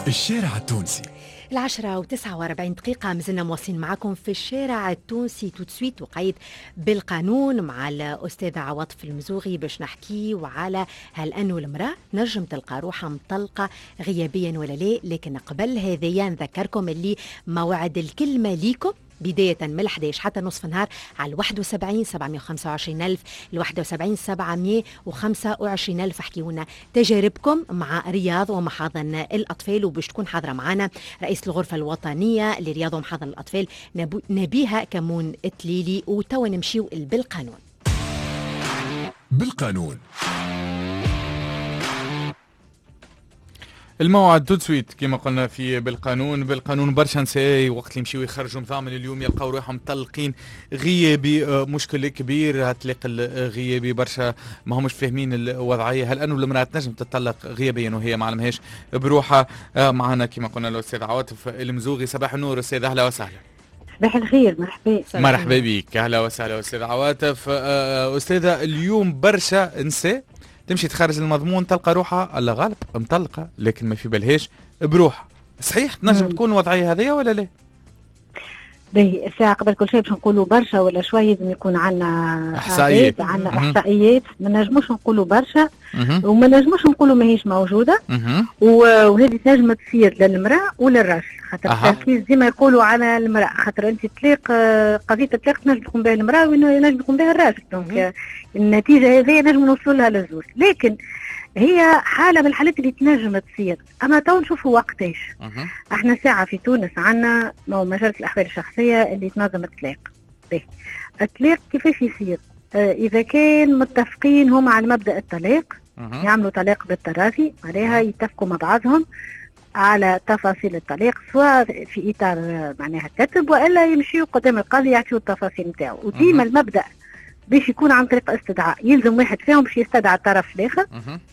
الشارع التونسي. 10:49 مازلنا مواصلين معكم في الشارع التونسي توتسويت وقيد بالقانون مع الأستاذة عواطف المزوغي باش نحكي وعلى هل أنه المرأة نجم تلقى روحها مطلقة غيابيا ولا لا. لكن قبل هذايا نذكركم اللي موعد الكلمة ليكم بداية من 11 حتى نصف النهار على 71 725 ألف 71 725 ألف. احكيونا تجاربكم مع رياض ومحاضن الأطفال، وباش تكون حاضرة معنا رئيس الغرفة الوطنية لرياض ومحاضن الأطفال نبيها كمون التليلي. وتوا نمشيو بالقانون. الموعد تو سويت كما قلنا في بالقانون برشا نساء وقت اللي يمشيو يخرجوا مثامن اليوم يلقاو روحهم مطلقين غيابي. مشكل كبير هتلاقي الغيابي برشا ما همش فاهمين الوضعيه. هل انه المراه تنجم تطلق غيابيا وهي ما علمهاش بروحها؟ معنا كما قلنا الاستاذ عواطف المزوغي. صباح النور استاذ، اهلا وسهلا. صباح الخير، مرحبا بك، اهلا وسهلا استاذ عواطف. استاذه، اليوم برشا نساء تمشي تخرج المضمون تلقى روحها الله غالب مطلقة لكن ما في بالهاش بروحها. صحيح تنجم تكون وضعية هذه ولا لا؟ باهي الساعة قبل كل شيء باش نقولوا برشا ولا شوية لازم يكون عندنا احصائيات. عندنا احصائيات، ما نجموش نقولوا برشا وما نجموش نقولوا ماهيش موجودة. وهذه تنجم تصير للمرأة وللراجل، خاطر التركيز ديما يقولوا على المرأة، خاطر انت تطلق قضية الطلاق تنجم تكون بها المرأة ونجم تكون بها الراجل. دونك النتيجة هذه نجم نوصلوا لها للزوج، لكن هي حالة من الحالات اللي تنجم تصير. أما تو نشوفوا وقتاش. احنا ساعة في تونس عندنا مجلة الأحوال الشخصية اللي تنظم الطلاق. الطلاق كيفاش يصير؟ إذا كان متفقين هم على مبدأ الطلاق يعملوا طلاق بالتراضي، عليها يتفقوا مع بعضهم على تفاصيل الطلاق، سواء في إطار معناها كتب وإلا يمشيوا قدام القاضي يعطيوا التفاصيل نتاعو. وديما المبدأ باش يكون عن طريق استدعاء، يلزم واحد فيهم باش يستدعى الطرف الآخر،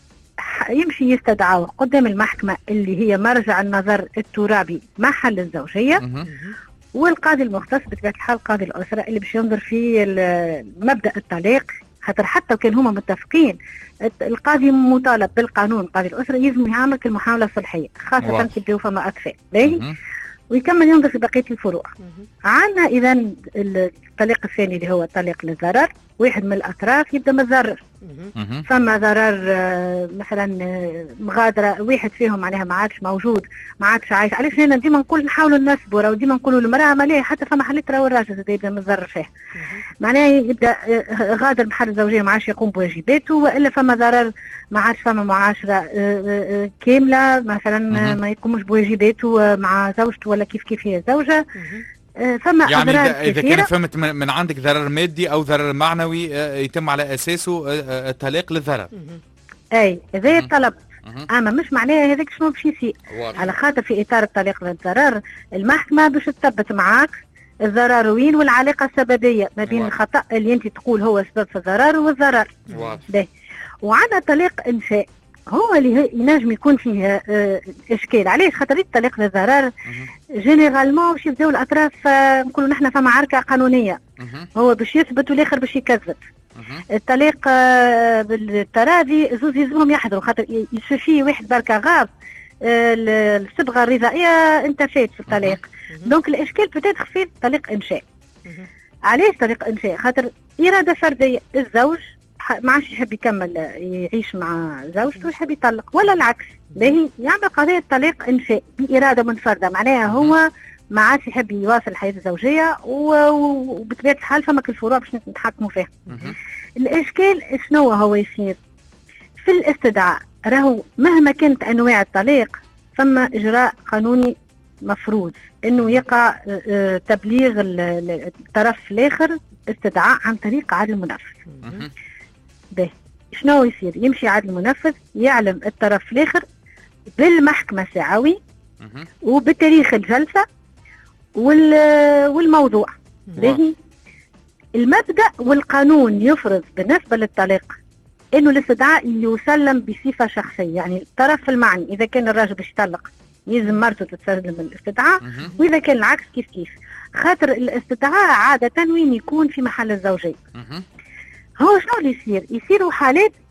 يمشي يستدعاه قدام المحكمة اللي هي مرجع النظر الترابي محل الزوجية، والقاضي المختص بطبيعة الحال قاضي الأسرة اللي باش ينظر في مبدأ الطلاق. خاطر حتى كان هما متفقين القاضي مطالب بالقانون، قاضي الأسرة يلزم يعمل المحاولة الصلحية خاصة كي يبداو فما أطفال. باهي ويكمل ينظر في بقية الفروع. عندنا إذا الطلاق الثاني اللي هو الطلاق للضرر، واحد من الأطراف يبدأ متضرر، فما ضرر مثلا مغادرة، واحد فيهم معناها ما عادش موجود، ما عادش عايش. علاش هنا ديما نقول نحاولوا ننسبوا، راهو ديما نقولوا المرأة ماليه، حتى فما حالات راهو الراجل يبدأ متضرر فيه، معناها يبدأ غادر محل الزوجية ما عادش يقوم بواجباته، وإلا فما ضرر ما عادش فما معاشرة كاملة مثلا ما يقومش بواجباته مع زوجته ولا كيف هي زوجة. فما يعني إذا كان فهمت من عندك ضرر مادي أو ضرر معنوي يتم على أساسه الطلاق للضرر. أي هذا الطلب. أما مش معناها هذاك شنو باش يصير، على خاطر في إطار الطلاق للضرر المحكمة باش تثبت معاك الضرر وين والعلاقة السببية ما بين الخطأ اللي أنت تقول هو سبب في الضرر والضرر. وعندنا طلاق إنشاء هو اللي ينجم يكون فيه اشكال. علاش؟ خاطر الطلاق للضرر جينيرالمون باش يبداو الاطراف نقولوا نحن فما عركه قانونيه، هو باش يثبت والاخر باش يكذب. الطلاق بالتراضي زوز يلزمهم يحضروا، خاطر يشفي واحد بركه غاب الصبغه الرضائيه انتفات في الطلاق. دونك الاشكال بتاتر في طلاق انشاء. علاش طلاق انشاء؟ خاطر اراده فرديه، الزوج ما عادش يحب يكمل يعيش مع زوجته ويحب يطلق، ولا العكس. باهي يعمل قضية طلاق إنشاء بإرادة منفردة، معناها هو ما عادش يحب يواصل الحياة الزوجية وبطبيعة الحال فما كل فروع باش نتحكموا فيها. الإشكال شنو هو يصير؟ في الاستدعاء راهو مهما كانت أنواع الطلاق فما إجراء قانوني مفروض إنه يقع تبليغ الطرف الآخر استدعاء عن طريق عدل المنفذ. به شنو يصير؟ يمشي عدل المنفذ يعلم الطرف الاخر بالمحكمه ساعوي وبتاريخ الجلسه والموضوع. به المبدا والقانون يفرض بالنسبه للطلاق انه الاستدعاء يسلم بصفه شخصيه، يعني الطرف المعني اذا كان الراجل باش يطلق يلزم مرته تتسلم الاستدعاء، واذا كان العكس كيف. خاطر الاستدعاء عاده وين يكون في محل الزوجيه. هو شنو اللي يصير؟ يصيروا حالات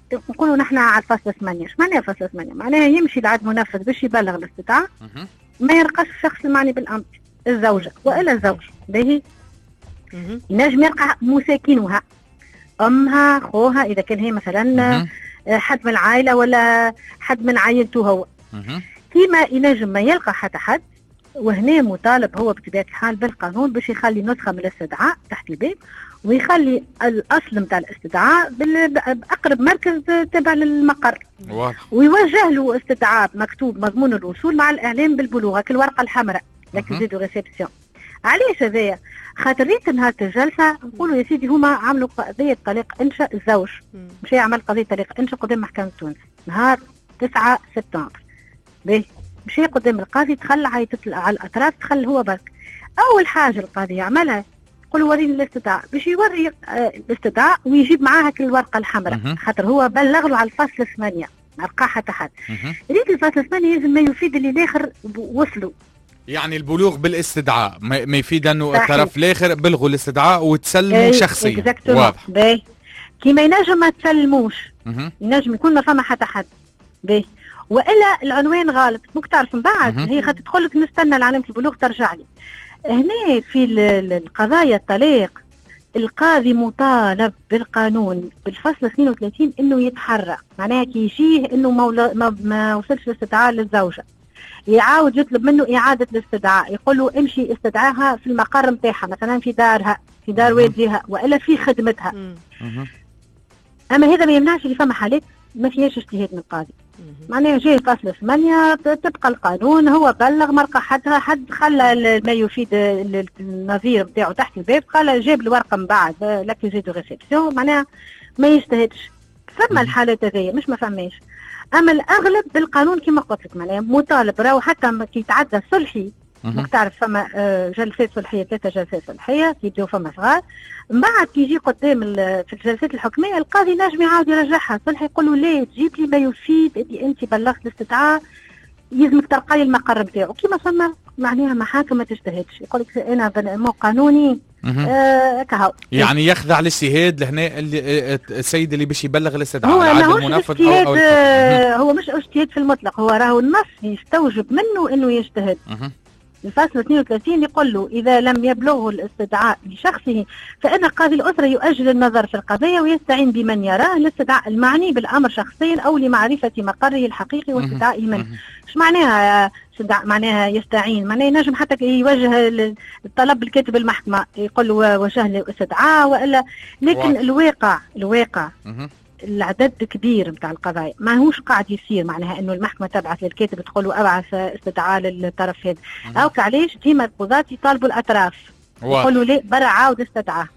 نقولوا نحن على الفصل 8. اش معناها فصل 8؟ معناها يمشي لعند منفذ باش يبلغ الاستدعاء، ما يرقص الشخص المعني بالامر، الزوجه والا الزوج باهي، ينجم يرقى مساكنها، امها، خوها، اذا كان هي مثلا حد من العائله ولا حد من عائلته هو. كيما ينجم ما يلقى حتى حد، وهنا مطالب هو بطبيعه الحال بالقانون باش يخلي نسخه من الاستدعاء تحت الباب، ويخلي الاصل نتاع الاستدعاء باقرب مركز تابع للمقر، ويوجه له استدعاء مكتوب مضمون الوصول مع الاعلام بالبلوغ، الورقه الحمراء لاكيزي دو ريسبسيون. علاش هذايا؟ خاطر ريت نهار الجلسه نقولوا يا سيدي هما عملوا قضيه طلاق انشاء الزوج، مشى عمل قضيه طلاق انشاء قدام محكمه تونس نهار 9 سبتمبر. باهي مشى قدام القاضي، دخل عيط على الاطراف، دخل هو برك. اول حاجه القاضي يعملها يقول وريني الاستدعاء، باش يوري الاستدعاء ويجيب معاها الورقه الحمراء، خاطر هو بلغ له على الفصل 8 ما لقى حتى حد. ريت الفصل 8 لازم ما يفيد اللي الاخر وصلوا، يعني البلوغ بالاستدعاء ما يفيد انه الطرف الاخر بلغوا الاستدعاء وتسلموا شخصيا. واضح. باهي كيما ينجم ما تسلموش، ينجم يكون ما فما حتى حد. باهي والا العنوان غلط، ممكن تعرف من بعد هي تدخل لك نستنى علامه البلوغ ترجع لي. هنا في القضاييا الطلاق القاضي مطالب بالقانون بالفصل 32 انه يتحرى، معناها كي يجيه انه ما وصلش الاستدعاء للزوجه يعاود يطلب منه اعاده الاستدعاء، يقول له امشي استدعاها في المقر نتاعها، مثلا في دارها، في دار والديها، والا في خدمتها. اما هذا ما يمنعش اللي فما حالات ما فيهاش اجتهاد من القاضي، معناها جاي فصل 8 تبقى القانون، هو بلغ ما لقى حد خلى ما يفيد النظير بتاعه تحت الباب، خلى جاب الورقه من بعد لاكيزي دو ريسبسيون، معناها ما يجتهدش. فما الحالات هذيا مش ما فماش، اما الاغلب بالقانون كما قلت لك، معناها مطالب راهو حتى كي يتعدى صلحي. ممكن تعرف فما جلسات صلحيه، 3 جلسات صلحيه يبداو فما صغار، من بعد كي يجي قدام في الجلسات الحكميه القاضي نجم يعاود يرجعها صلحي، يقول له لا تجيب لي ما يفيد اللي انت بلغت الاستدعاء، يلزمك تلقى لي المقر بتاعه. كيما فما معناها محاكم ما تجتهدش، يقول لك انا مو قانوني كهو، يعني يخضع للاجتهاد لهنا السيد اللي باش يبلغ الاستدعاء هو العدل المنفذ هو مش اجتهاد في المطلق، هو راهو النص يستوجب منه انه يجتهد. الفصل 32 يقول له إذا لم يبلغه الاستدعاء لشخصه فإن قاضي الأسرة يؤجل النظر في القضية ويستعين بمن يراه الاستدعاء المعني بالأمر شخصيا أو لمعرفة مقره الحقيقي واستدعائه منه. ايش معناها معناها يستعين؟ معناها ينجم حتى يوجه الطلب الكاتب المحكمة، يقول له وجه له استدعاء والا، لكن الواقع العدد كبير نتاع القضايا ماهوش قاعد يصير، معناها انه المحكمه تبعث للكاتب تقول له ابعث استدعاء للطرف هذا، او علاش ديما القضاة يطالبوا الاطراف يقولوا لا برا عاود استدعاء.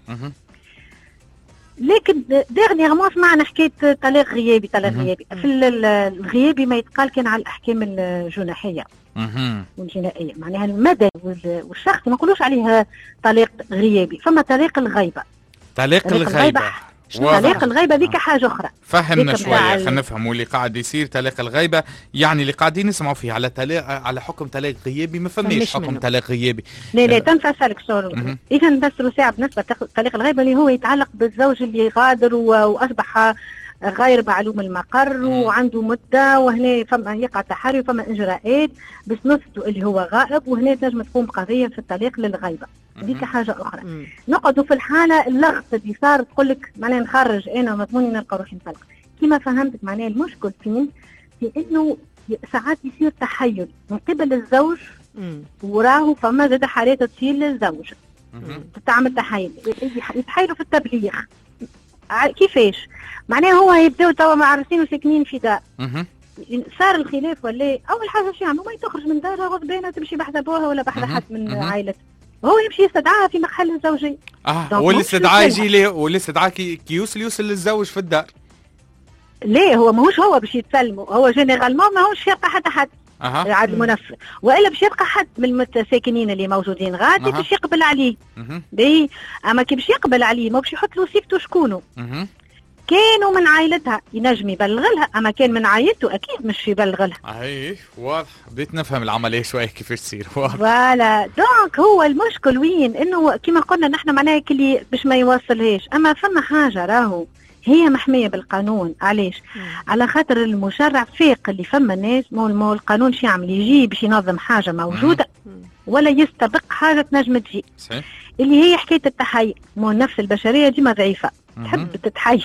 لكن ديرنيغمون سمعنا حكايه طلاق غيابي. في الغيابي ما يتقال كان على الاحكام الجنائيه والجنائيه، معناها المدني والشخصي ما نقولوش عليه طلاق غيابي، فما طلاق الغيبه. طلاق الغيبة ذيك حاجة أخرى. فهمنا شوية، خلينا نفهموا اللي قاعد يصير. طلاق الغيبة يعني اللي قاعدين نسمعوا فيه على حكم طلاق غيابي، ما فماش حكم طلاق غيابي. لا تنفصلك شغل. إذا بس ساعة بالنسبة لطلاق الغيبة اللي هو يتعلق بالزوج اللي غادر وأصبح غير معلوم المقر وعنده مدة، وهنا فما يقع تحري وفما إجراءات بس نثبتوا اللي هو غائب، وهنا تنجم تقوم قضية في الطلاق للغيبة. ديك حاجة أخرى. نقعدوا في الحالة اللغط اللي صار تقول لك معناها نخرج أنا مضموني نلقى روحي نطلق. كما فهمتك معناها المشكل فين؟ في إنه ساعات يصير تحيل من قبل الزوج، وراه فما زاد حالات تصير للزوج تعمل تحيل، يتحيلوا في التبليغ. كيفاش؟ معناها هو يبداو توا معرسين وساكنين في دار، صار الخلاف ولا اول حاجه شو يعملوا؟ ما تخرج من دارها غضبانه تمشي بحذا ابوها ولا بحذا حد من عائلتها، هو يمشي يستدعاها في محل الزوجيه. والاستدعاء يجي ليه؟ والاستدعاء كي يوصل للزوج في الدار. ليه هو ماهوش هو باش يتسلموا، هو جينيرالمون ماهوش يبقى حتى حد عاد المنفذ، والا باش يبقى حد من المتساكنين اللي موجودين غادي باش يقبل عليه. باهي اما كي باش يقبل عليه ما باش يحط له سيفته شكونه. كانوا من عائلتها ينجم يبلغ لها، اما كان من عائلته اكيد مش يبلغ لها. اي واضح، بديت نفهم العمليه شويه كيفاش تصير. واضح. فوالا دونك هو المشكل وين؟ انه كما قلنا نحن معناها كلي باش ما يوصلهاش، اما فما حاجه راهو هي محمية بالقانون. علاش؟ على خاطر المشرع فاق اللي فما ناس مو القانون شي يعمل يجي باش ينظم حاجة موجودة ولا يستبق حاجة تنجم تجي، اللي هي حكاية التحيل. مو النفس البشرية ديما ضعيفة تحب تتحيل.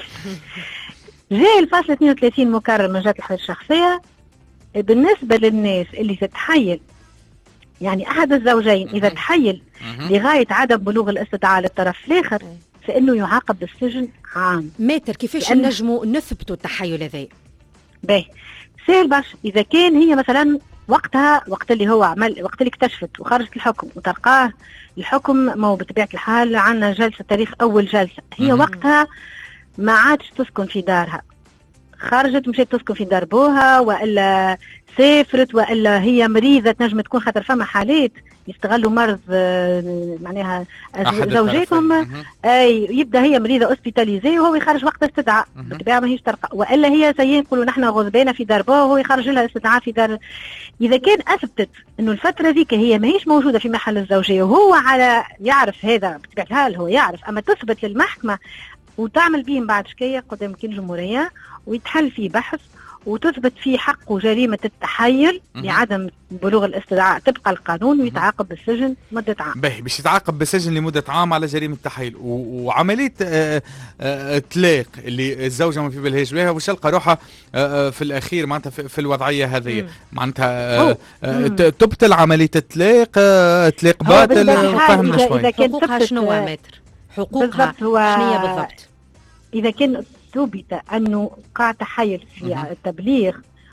جاء الفصل 32 مكرر من جهة الحرية الشخصية بالنسبة للناس اللي تتحيل، يعني أحد الزوجين إذا تحيل لغاية عدم بلوغ الاستدعاء للطرف الآخر فإنه يعاقب بالسجن عام. ماتر كيفاش نجموا نثبتوا التحيل هذا؟ باهي سهل برشا. إذا كان هي مثلا وقتها وقت اللي هو عمل وقت اللي اكتشفت وخرجت الحكم وتلقاه الحكم مو بطبيعة الحال عندنا جلسة تاريخ أول جلسة، هي وقتها ما عادش تسكن في دارها، خرجت مشيت تسكن في دار بوها وإلا سافرت وإلا هي مريضة تنجم تكون، خاطر فما حالات يستغلوا مرض معناها زوجاتهم اي يبدا هي مريضه اوسبيتاليزي وهو يخرج وقت استدعاء بالطبيعه ماهيش ترقى، والا هي زي نقولوا نحن غضبانه في دار بوها وهو يخرج لها استدعاء في دار. اذا كان اثبتت انه الفتره ذيك هي ماهيش موجوده في محل الزوجيه وهو على يعرف هذا بطبيعه الحال هو يعرف، اما تثبت للمحكمه وتعمل بهم بعد شكايه قدام وكيل الجمهوريه ويتحل فيه بحث وتثبت فيه حقه جريمة التحيل لعدم بلوغ الاستدعاء طبق القانون ويتعاقب بالسجن مدة عام. باهي باش يتعاقب بالسجن لمدة عام على جريمة التحيل. وعملية طلاق اللي الزوجة ما في بالهاش بها وش تلقى روحها في الأخير معناتها في الوضعية هذه معناتها تبطل عملية الطلاق طلاق باطل. فهمنا شوي حقوقها شنو متر؟ حقوقها شنو هي بالضبط؟ إذا كان ثبت أنه وقع تحيل في التبليغ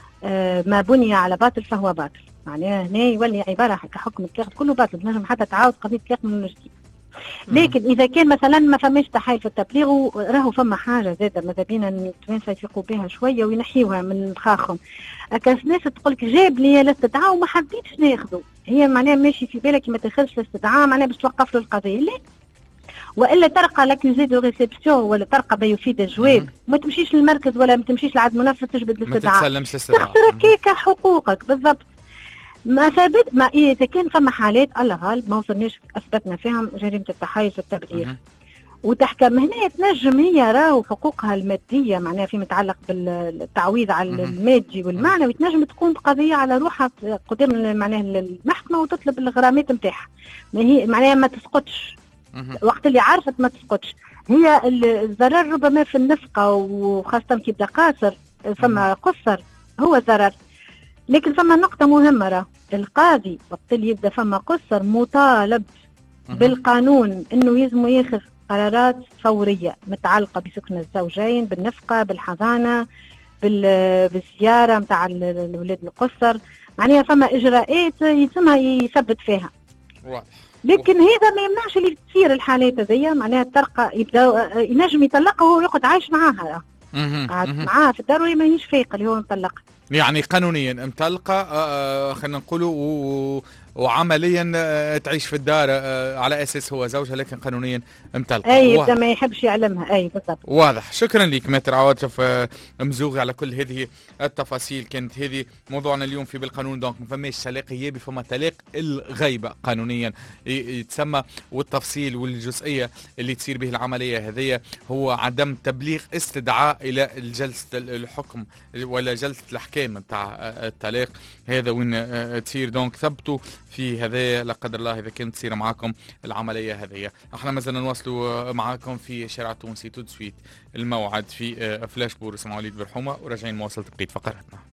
ما بني على باطل فهو باطل، معناها هنا يولي عبارة كحكم الطلاق كله باطل، تنجم حتى تعاود قضية الطلاق من جديد. لكن إذا كان مثلا ما فماش تحيل في التبليغ راهو فما حاجة زادة ماذا بينا التوانسة يفيقوا بها شوية وينحيوها من مخاخهم. أكاس ناس تقولك جاب لي الاستدعاء وما حبيتش ناخذه، هي معناها ماشي في بالك ما تاخذش الاستدعاء معناها باش توقف له القضية، لا والا ترقى لاكيوزي دو ريسبسيون ولا ترقى ما يفيد الجواب ما تمشيش للمركز ولا ما تمشيش لعند منفذ تجبد الاستدعاء، ما تسلمش الاستدعاء، تخسر كيك حقوقك بالضبط. ما ثابت ما اذا كان فما حالات الله غالب ما وصلناش اثبتنا فيهم جريمه التحيز والتبليغ وتحكم هنا تنجم هي راهو حقوقها الماديه معناها فيما يتعلق بالتعويض على المادي والمعنوي تنجم تكون قضيه على روحها قدام معناها المحكمه وتطلب الغرامات نتاعها، ما هي معناها ما تسقطش وقت اللي عرفت ما تسقطش. هي الضرر ربما في النفقة وخاصة كي يبدا قاصر فما قصر هو الضرر، لكن فما نقطة مهمة راه القاضي وقت اللي يبدا فما قصر مطالب بالقانون انه يلزم ياخذ قرارات فورية متعلقة بسكن الزوجين بالنفقة بالحضانة بالزيارة متاع الولاد القصر، معناها فما اجراءات يتمها يثبت فيها. لكن هذا ما يمنعش اللي تصير الحالات هذيا معناها ترقى يبدا ينجم يطلقها وهو يقعد عايش معاها قاعد معاها في الدار وهي ماهيش فايقه اللي هو مطلق، يعني قانونيا مطلقه خلينا نقولوا وعمليا تعيش في الدار على اساس هو زوجها لكن قانونيا مطلقه. اي ما يحبش يعلمها. اي بالضبط. واضح. شكرا لك متر عواطف مزوغي على كل هذه التفاصيل. كانت هذه موضوعنا اليوم في بالقانون. دونك ما فماش طلاق ايجابي، فما طلاق الغيبه قانونيا يتسمى، والتفصيل والجزئيه اللي تصير به العمليه هذه هو عدم تبليغ استدعاء الى جلسه الحكم ولا جلسه الاحكام نتاع الطلاق. هذا وين تصير. دونك ثبتوا في هذا لا قدر الله اذا كانت تصير معكم العمليه هذه. احنا مازلنا نواصلوا معكم في شارع تونسي تو سويت الموعد في فلاش بور اسمه وليد برحومه وراجعين مواصله بقيه فقراتنا.